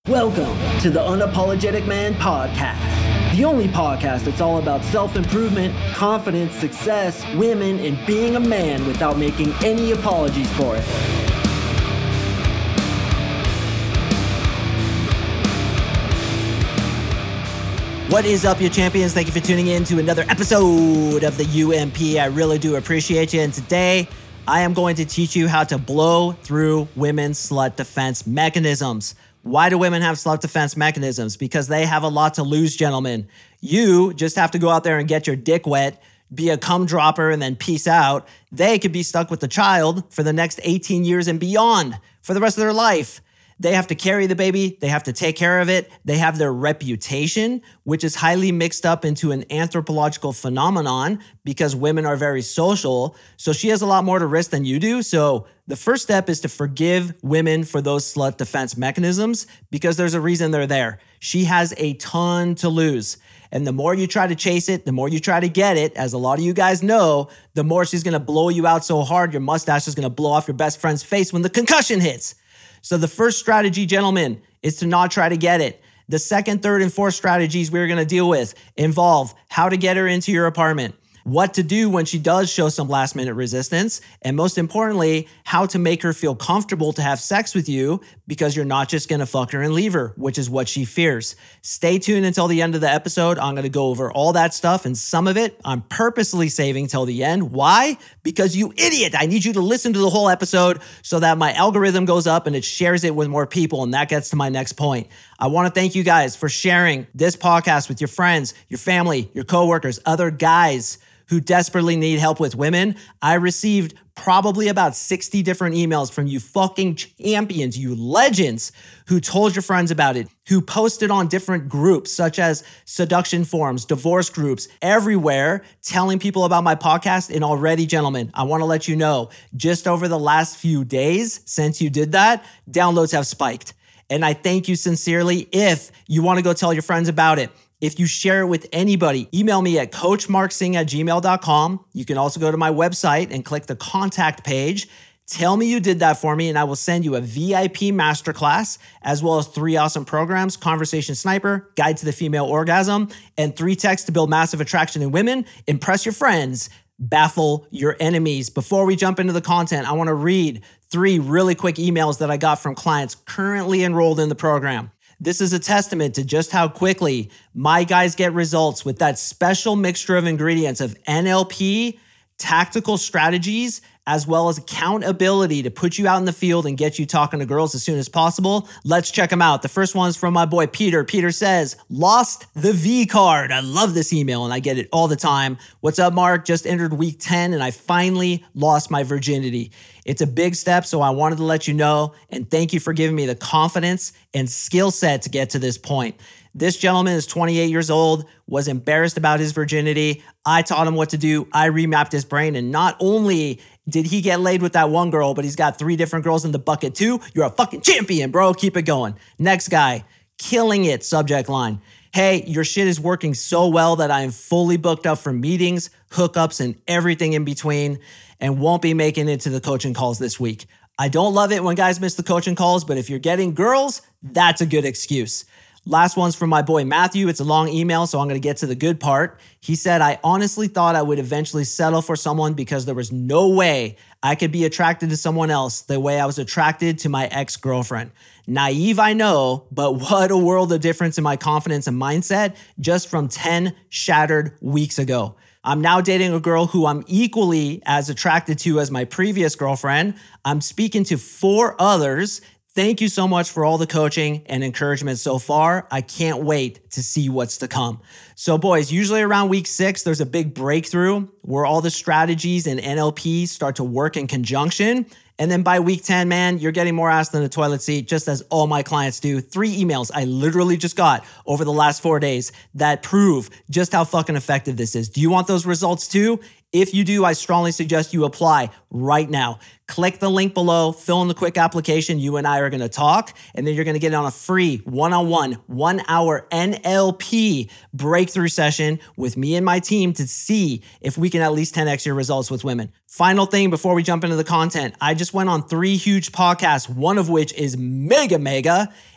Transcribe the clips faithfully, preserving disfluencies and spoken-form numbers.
Welcome to the Unapologetic Man Podcast, the only podcast that's all about self-improvement, confidence, success, women, and being a man without making any apologies for it. What is up, you champions? Thank you for tuning in to another episode of the U M P. I really do appreciate you. And today, I am going to teach you how to blow through women's slut defense mechanisms. Why do women have slut defense mechanisms? Because they have a lot to lose, gentlemen. You just have to go out there and get your dick wet, be a cum dropper, and then peace out. They could be stuck with the child for the next eighteen years and beyond, for the rest of their life. They have to carry the baby. They have to take care of it. They have their reputation, which is highly mixed up into an anthropological phenomenon because women are very social. So she has a lot more to risk than you do. So the first step is to forgive women for those slut defense mechanisms because there's a reason they're there. She has a ton to lose. And the more you try to chase it, the more you try to get it, as a lot of you guys know, the more she's going to blow you out so hard, your mustache is going to blow off your best friend's face when the concussion hits. So the first strategy, gentlemen, is to not try to get it. The second, third, and fourth strategies we're going to deal with involve how to get her into your apartment, what to do when she does show some last minute resistance, and most importantly, how to make her feel comfortable to have sex with you because you're not just going to fuck her and leave her, which is what she fears. Stay tuned until the end of the episode. I'm going to go over all that stuff, and some of it I'm purposely saving till the end. Why? Because you idiot, I need you to listen to the whole episode so that my algorithm goes up and it shares it with more people, and that gets to my next point. I want to thank you guys for sharing this podcast with your friends, your family, your coworkers, other guys who desperately need help with women. I received probably about sixty different emails from you fucking champions, you legends, who told your friends about it, who posted on different groups such as seduction forums, divorce groups, everywhere, telling people about my podcast. And already, gentlemen, I want to let you know, just over the last few days since you did that, downloads have spiked. And I thank you sincerely. If you want to go tell your friends about it, if you share it with anybody, email me at coach mark singh at gmail dot com. You can also go to my website and click the contact page. Tell me you did that for me, and I will send you a V I P masterclass, as well as three awesome programs: Conversation Sniper, Guide to the Female Orgasm, and three texts to build massive attraction in women, impress your friends, baffle your enemies. Before we jump into the content, I want to read three really quick emails that I got from clients currently enrolled in the program. This is a testament to just how quickly my guys get results with that special mixture of ingredients of N L P, tactical strategies, as well as accountability to put you out in the field and get you talking to girls as soon as possible. Let's check them out. The first one is from my boy Peter. Peter says, lost the V card. I love this email and I get it all the time. What's up, Mark? Just entered week ten and I finally lost my virginity. It's a big step, so I wanted to let you know, and thank you for giving me the confidence and skill set to get to this point. This gentleman is twenty-eight years old, was embarrassed about his virginity. I taught him what to do. I remapped his brain, and not only did he get laid with that one girl, but he's got three different girls in the bucket too. You're a fucking champion, bro. Keep it going. Next guy, killing it, subject line. Hey, your shit is working so well that I am fully booked up for meetings, hookups, and everything in between, and won't be making it to the coaching calls this week. I don't love it when guys miss the coaching calls, but if you're getting girls, that's a good excuse. Last one's from my boy Matthew. It's a long email, so I'm going to get to the good part. He said, I honestly thought I would eventually settle for someone because there was no way I could be attracted to someone else the way I was attracted to my ex-girlfriend. Naive, I know, but what a world of difference in my confidence and mindset just from ten shattered weeks ago. I'm now dating a girl who I'm equally as attracted to as my previous girlfriend. I'm speaking to four others. Thank you so much for all the coaching and encouragement so far. I can't wait to see what's to come. So boys, usually around week six, there's a big breakthrough where all the strategies and N L P start to work in conjunction. And then by week ten, man, you're getting more ass than a toilet seat, just as all my clients do. Three emails I literally just got over the last four days that prove just how fucking effective this is. Do you want those results too? If you do, I strongly suggest you apply right now. Click the link below, fill in the quick application. You and I are going to talk, and then you're going to get on a free one-on-one, one-hour N L P breakthrough session with me and my team to see if we can at least ten x your results with women. Final thing before we jump into the content, I just went on three huge podcasts, one of which is mega, mega,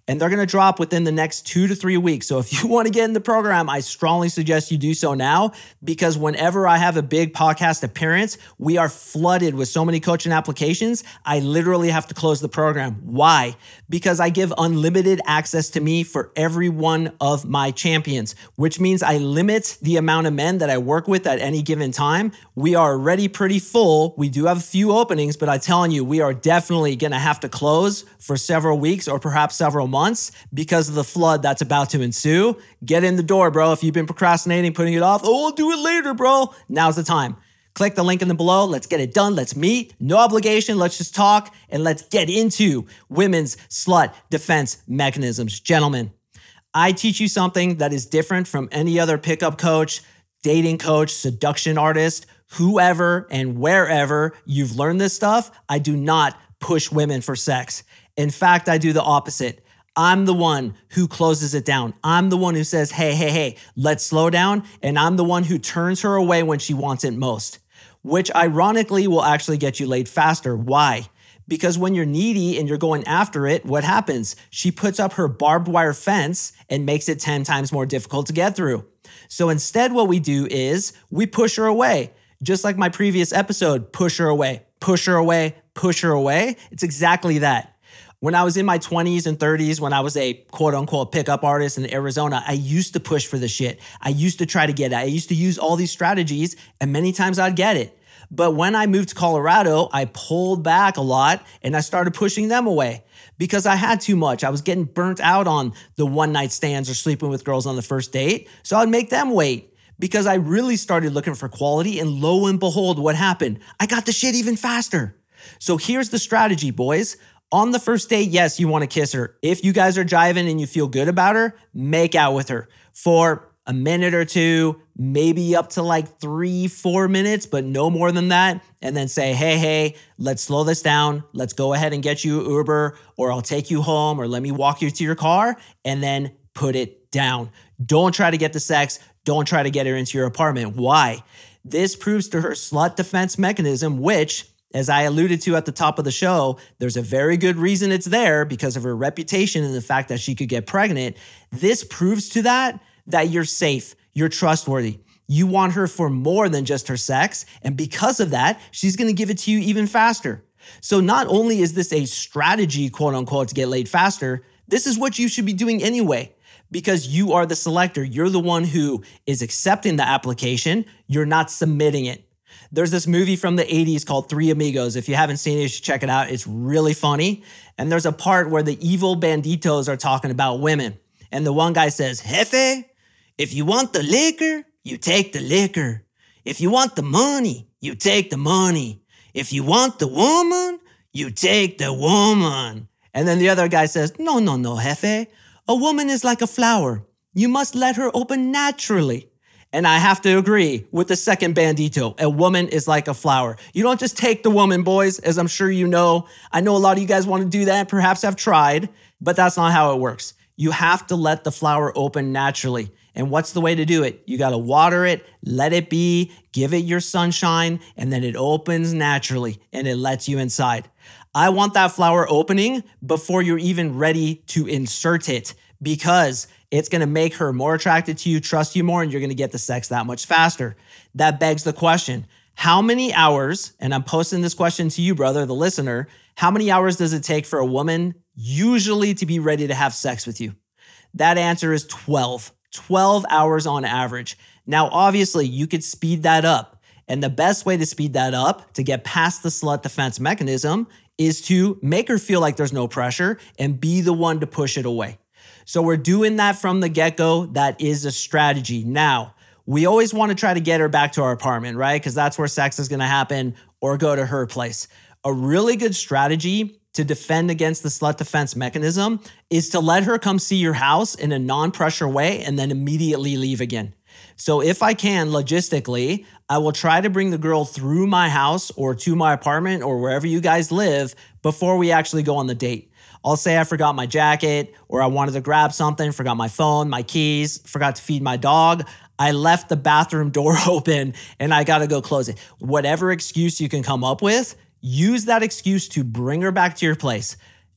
and they're going to drop within the next two to three weeks. So if you want to get in the program, I strongly suggest you do so now, because whenever I have a big podcast appearance, we are flooded with so many coaching applications. I literally have to close the program. Why? Because I give unlimited access to me for every one of my champions, which means I limit the amount of men that I work with at any given time. We are already pretty full. We do have a few openings, but I'm telling you, we are definitely going to have to close for several weeks or perhaps several months because of the flood that's about to ensue. Get in the door, bro. If you've been procrastinating, putting it off, oh, I'll do it later, bro. Now's the time. Click the link in the below. Let's get it done. Let's meet. No obligation. Let's just talk and let's get into women's slut defense mechanisms. Gentlemen, I teach you something that is different from any other pickup coach, dating coach, seduction artist, whoever and wherever you've learned this stuff. I do not push women for sex. In fact, I do the opposite. I'm the one who closes it down. I'm the one who says, hey, hey, hey, let's slow down. And I'm the one who turns her away when she wants it most, which ironically will actually get you laid faster. Why? Because when you're needy and you're going after it, what happens? She puts up her barbed wire fence and makes it ten times more difficult to get through. So instead, what we do is we push her away. Just like my previous episode, push her away, push her away, push her away. It's exactly that. When I was in my twenties and thirties, when I was a quote unquote pickup artist in Arizona, I used to push for the shit. I used to try to get it. I used to use all these strategies and many times I'd get it. But when I moved to Colorado, I pulled back a lot and I started pushing them away because I had too much. I was getting burnt out on the one night stands or sleeping with girls on the first date. So I'd make them wait because I really started looking for quality, and lo and behold, what happened? I got the shit even faster. So here's the strategy, boys. On the first date, yes, you want to kiss her. If you guys are jiving and you feel good about her, make out with her for a minute or two, maybe up to like three, four minutes, but no more than that. And then say, hey, hey, let's slow this down. Let's go ahead and get you Uber, or I'll take you home, or let me walk you to your car, and then put it down. Don't try to get the sex. Don't try to get her into your apartment. Why? This proves to her slut defense mechanism, which, as I alluded to at the top of the show, there's a very good reason it's there because of her reputation and the fact that she could get pregnant. This proves to that that you're safe, you're trustworthy. You want her for more than just her sex, and because of that, she's gonna give it to you even faster. So not only is this a strategy, quote unquote, to get laid faster, this is what you should be doing anyway, because you are the selector. You're the one who is accepting the application. You're not submitting it. There's this movie from the eighties called Three Amigos. If you haven't seen it, you should check it out. It's really funny. And there's a part where the evil banditos are talking about women. And the one guy says, Jefe, if you want the liquor, you take the liquor. If you want the money, you take the money. If you want the woman, you take the woman. And then the other guy says, no, no, no, Jefe. A woman is like a flower. You must let her open naturally. And I have to agree with the second bandito. A woman is like a flower. You don't just take the woman, boys, as I'm sure you know. I know a lot of you guys want to do that, perhaps have tried, but that's not how it works. You have to let the flower open naturally. And what's the way to do it? You got to water it, let it be, give it your sunshine, and then it opens naturally and it lets you inside. I want that flower opening before you're even ready to insert it, because it's going to make her more attracted to you, trust you more, and you're going to get the sex that much faster. That begs the question, how many hours, and I'm posting this question to you, brother, the listener, how many hours does it take for a woman usually to be ready to have sex with you? That answer is twelve. twelve hours on average. Now, obviously, you could speed that up. And the best way to speed that up, to get past the slut defense mechanism, is to make her feel like there's no pressure and be the one to push it away. So we're doing that from the get-go. That is a strategy. Now, we always want to try to get her back to our apartment, right? Because that's where sex is going to happen, or go to her place. A really good strategy to defend against the slut defense mechanism is to let her come see your house in a non-pressure way and then immediately leave again. So if I can, logistically, I will try to bring the girl through my house or to my apartment or wherever you guys live before we actually go on the date. I'll say I forgot my jacket, or I wanted to grab something, forgot my phone, my keys, forgot to feed my dog. I left the bathroom door open and I got to go close it. Whatever excuse you can come up with, use that excuse to bring her back to your place.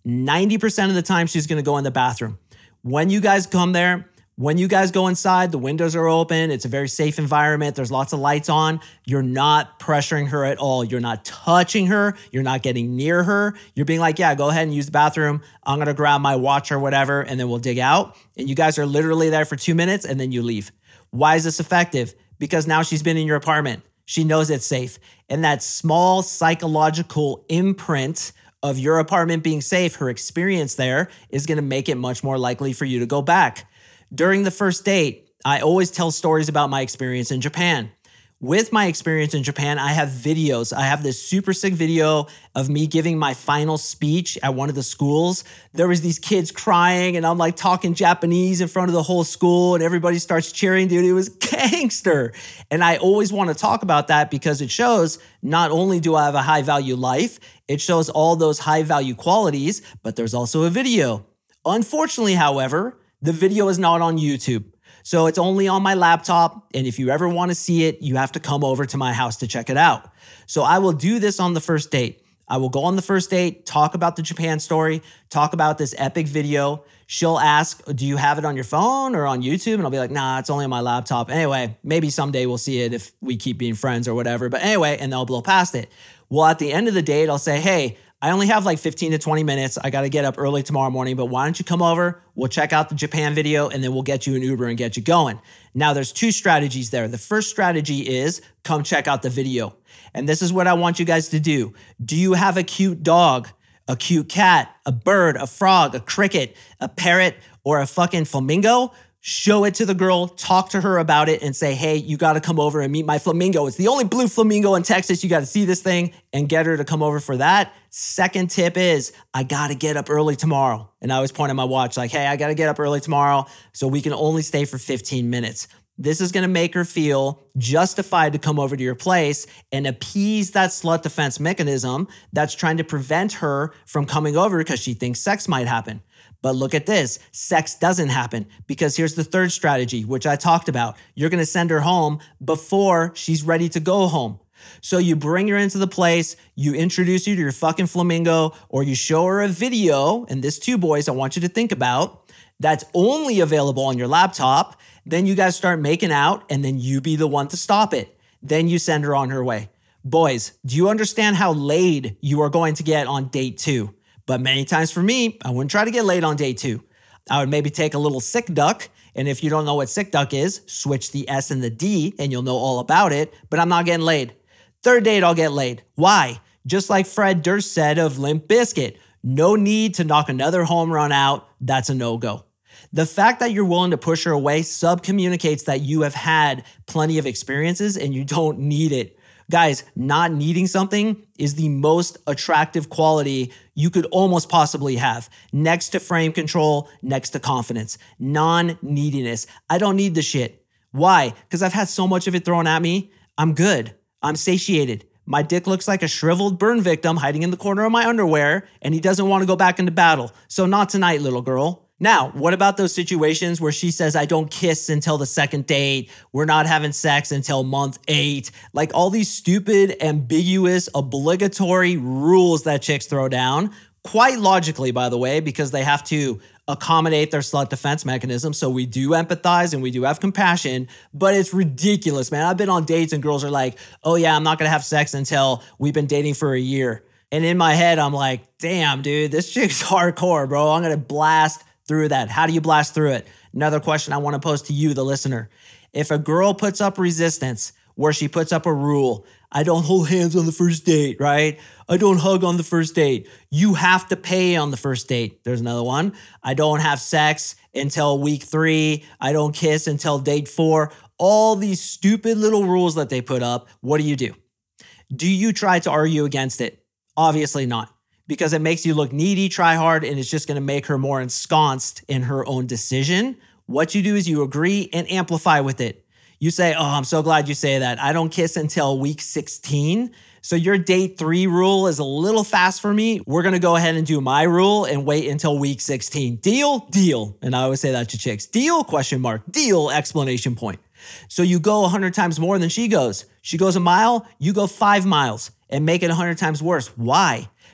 ninety percent of the time she's going to go in the bathroom. When you guys come there, when you guys go inside, the windows are open. It's a very safe environment. There's lots of lights on. You're not pressuring her at all. You're not touching her. You're not getting near her. You're being like, yeah, go ahead and use the bathroom. I'm going to grab my watch or whatever, and then we'll dig out. And you guys are literally there for two minutes, and then you leave. Why is this effective? Because now she's been in your apartment. She knows it's safe. And that small psychological imprint of your apartment being safe, her experience there, is going to make it much more likely for you to go back. During the first date, I always tell stories about my experience in Japan. With my experience in Japan, I have videos. I have this super sick video of me giving my final speech at one of the schools. There was these kids crying and I'm like talking Japanese in front of the whole school and everybody starts cheering, dude. It was gangster. And I always want to talk about that because it shows not only do I have a high value life, it shows all those high value qualities, but there's also a video. Unfortunately, however, the video is not on YouTube. So it's only on my laptop. And if you ever want to see it, you have to come over to my house to check it out. So I will do this on the first date. I will go on the first date, talk about the Japan story, talk about this epic video. She'll ask, do you have it on your phone or on YouTube? And I'll be like, nah, it's only on my laptop. Anyway, maybe someday we'll see it if we keep being friends or whatever. But anyway, and they'll blow past it. Well, at the end of the date, I'll say, hey, I only have like fifteen to twenty minutes. I got to get up early tomorrow morning, but why don't you come over? We'll check out the Japan video and then we'll get you an Uber and get you going. Now there's two strategies there. The first strategy is come check out the video. And this is what I want you guys to do. Do you have a cute dog, a cute cat, a bird, a frog, a cricket, a parrot, or a fucking flamingo? Show it to the girl, talk to her about it and say, hey, you got to come over and meet my flamingo. It's the only blue flamingo in Texas. You got to see this thing and get her to come over for that. Second tip is I got to get up early tomorrow. And I always point at my watch like, hey, I got to get up early tomorrow so we can only stay for fifteen minutes. This is going to make her feel justified to come over to your place and appease that slut defense mechanism that's trying to prevent her from coming over because she thinks sex might happen. But look at this, sex doesn't happen because here's the third strategy, which I talked about. You're going to send her home before she's ready to go home. So you bring her into the place, you introduce you to your fucking flamingo, or you show her a video, and this too, boys, I want you to think about, that's only available on your laptop. Then you guys start making out, and then you be the one to stop it. Then you send her on her way. Boys, do you understand how laid you are going to get on date two? But many times for me, I wouldn't try to get laid on day two. I would maybe take a little sick duck. And if you don't know what sick duck is, switch the S and the D and you'll know all about it. But I'm not getting laid. Third date, I'll get laid. Why? Just like Fred Durst said of Limp Bizkit, no need to knock another home run out. That's a no-go. The fact that you're willing to push her away sub-communicates that you have had plenty of experiences and you don't need it. Guys, not needing something is the most attractive quality you could almost possibly have. Next to frame control, next to confidence, non-neediness. I don't need the shit. Why? Because I've had so much of it thrown at me. I'm good. I'm satiated. My dick looks like a shriveled burn victim hiding in the corner of my underwear, and he doesn't want to go back into battle. So not tonight, little girl. Now, what about those situations where she says, I don't kiss until the second date, we're not having sex until month eight, like all these stupid, ambiguous, obligatory rules that chicks throw down, quite logically, by the way, because they have to accommodate their slut defense mechanism. So we do empathize and we do have compassion, but it's ridiculous, man. I've been on dates and girls are like, oh yeah, I'm not gonna have sex until we've been dating for a year. And in my head, I'm like, damn, dude, this chick's hardcore, bro. I'm gonna blast through that. How do you blast through it? Another question I want to pose to you, the listener. If a girl puts up resistance where she puts up a rule, I don't hold hands on the first date, right? I don't hug on the first date. You have to pay on the first date. There's another one. I don't have sex until week three. I don't kiss until date four. All these stupid little rules that they put up. What do you do? Do you try to argue against it? Obviously not. Because it makes you look needy, try hard, and it's just going to make her more ensconced in her own decision. What you do is you agree and amplify with it. You say, oh, I'm so glad you say that. I don't kiss until week sixteen. So your date three rule is a little fast for me. We're going to go ahead and do my rule and wait until week sixteen. Deal? Deal. And I always say that to chicks. Deal? Question mark. Deal? Exclamation point. So you go one hundred times more than she goes. She goes a mile, you go five miles and make it one hundred times worse. Why?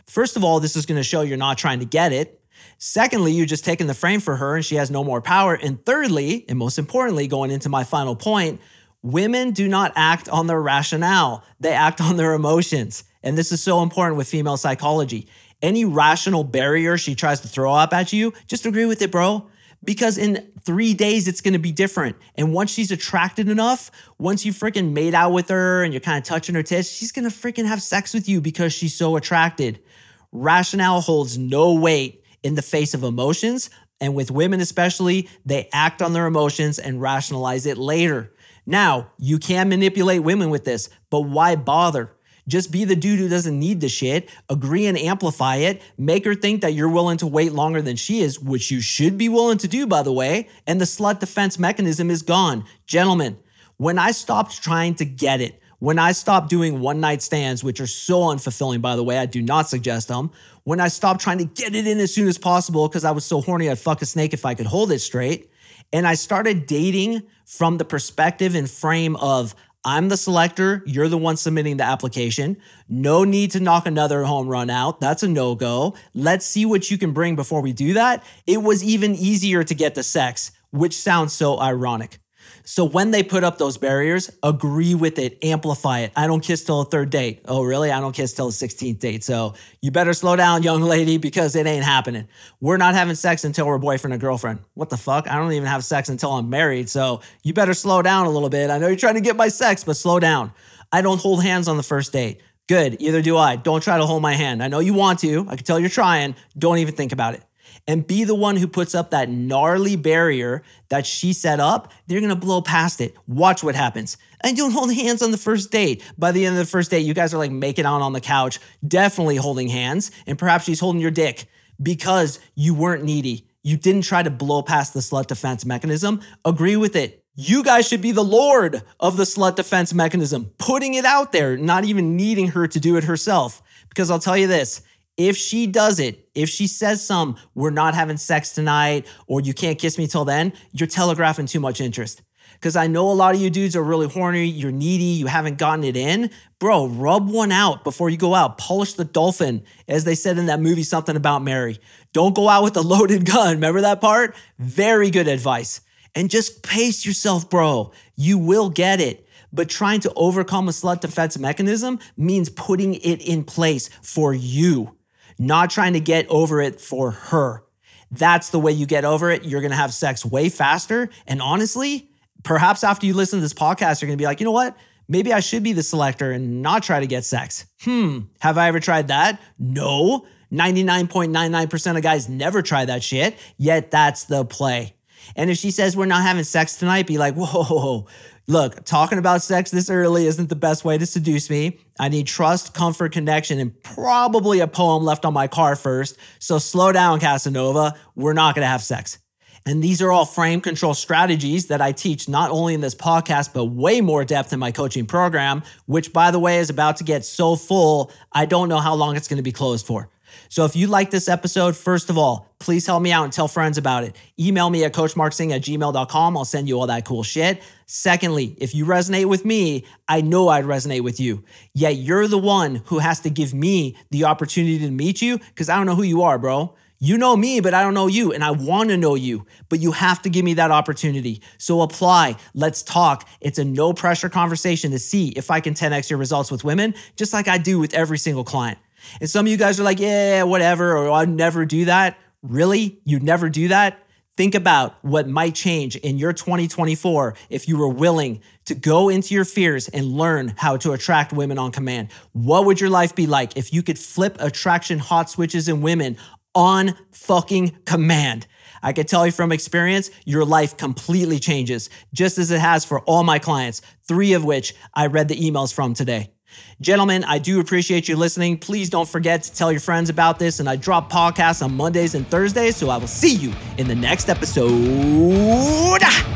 First of all, this is going to show you're not trying to get it. Secondly, you're just taking the frame for her and she has no more power. And thirdly, and most importantly, going into my final point, women do not act on their rationale. They act on their emotions. And this is so important with female psychology. Any rational barrier she tries to throw up at you, just agree with it, bro. Because in three days, it's going to be different. And once she's attracted enough, once you freaking made out with her and you're kind of touching her tits, she's going to freaking have sex with you because she's so attracted. Rationale holds no weight in the face of emotions. And with women especially, they act on their emotions and rationalize it later. Now, you can manipulate women with this, but why bother? Just be the dude who doesn't need the shit, agree and amplify it, make her think that you're willing to wait longer than she is, which you should be willing to do, by the way, and the slut defense mechanism is gone. Gentlemen, when I stopped trying to get it, when I stopped doing one-night stands, which are so unfulfilling, by the way, I do not suggest them, when I stopped trying to get it in as soon as possible because I was so horny I'd fuck a snake if I could hold it straight, and I started dating from the perspective and frame of, I'm the selector, you're the one submitting the application. No need to knock another home run out. That's a no-go. Let's see what you can bring before we do that. It was even easier to get the sex, which sounds so ironic. So when they put up those barriers, agree with it, amplify it. I don't kiss till the third date. Oh, really? I don't kiss till the sixteenth date. So you better slow down, young lady, because it ain't happening. We're not having sex until we're boyfriend and girlfriend. What the fuck? I don't even have sex until I'm married. So you better slow down a little bit. I know you're trying to get my sex, but slow down. I don't hold hands on the first date. Good. Either do I. Don't try to hold my hand. I know you want to. I can tell you're trying. Don't even think about it. And be the one who puts up that gnarly barrier that she set up. They're going to blow past it. Watch what happens. And don't hold hands on the first date. By the end of the first date, you guys are like making out on the couch, definitely holding hands. And perhaps she's holding your dick because you weren't needy. You didn't try to blow past the slut defense mechanism. Agree with it. You guys should be the lord of the slut defense mechanism, putting it out there, not even needing her to do it herself. Because I'll tell you this, if she does it, if she says some, we're not having sex tonight, or you can't kiss me till then, you're telegraphing too much interest. Because I know a lot of you dudes are really horny, you're needy, you haven't gotten it in. Bro, rub one out before you go out. Polish the dolphin, as they said in that movie, Something About Mary. Don't go out with a loaded gun. Remember that part? Very good advice. And just pace yourself, bro. You will get it. But trying to overcome a slut defense mechanism means putting it in place for you, not trying to get over it for her. That's the way you get over it. You're going to have sex way faster. And honestly, perhaps after you listen to this podcast, you're going to be like, you know what? Maybe I should be the selector and not try to get sex. Hmm. Have I ever tried that? No. ninety-nine point nine nine percent of guys never try that shit. Yet that's the play. And if she says we're not having sex tonight, be like, whoa, look, talking about sex this early isn't the best way to seduce me. I need trust, comfort, connection, and probably a poem left on my car first. So slow down, Casanova. We're not going to have sex. And these are all frame control strategies that I teach not only in this podcast, but way more depth in my coaching program, which, by the way, is about to get so full, I don't know how long it's going to be closed for. So if you like this episode, first of all, please help me out and tell friends about it. Email me at coach mark singh at gmail dot com. I'll send you all that cool shit. Secondly, if you resonate with me, I know I'd resonate with you. Yet you're the one who has to give me the opportunity to meet you because I don't know who you are, bro. You know me, but I don't know you, and I want to know you, but you have to give me that opportunity. So apply. Let's talk. It's a no-pressure conversation to see if I can ten X your results with women, just like I do with every single client. And some of you guys are like, yeah, whatever, or I'd never do that. Really? You'd never do that? Think about what might change in your twenty twenty-four if you were willing to go into your fears and learn how to attract women on command. What would your life be like if you could flip attraction hot switches in women on fucking command? I can tell you from experience, your life completely changes, just as it has for all my clients, three of which I read the emails from today. Gentlemen, I do appreciate you listening. Please don't forget to tell your friends about this. And I drop podcasts on Mondays and Thursdays, so I will see you in the next episode.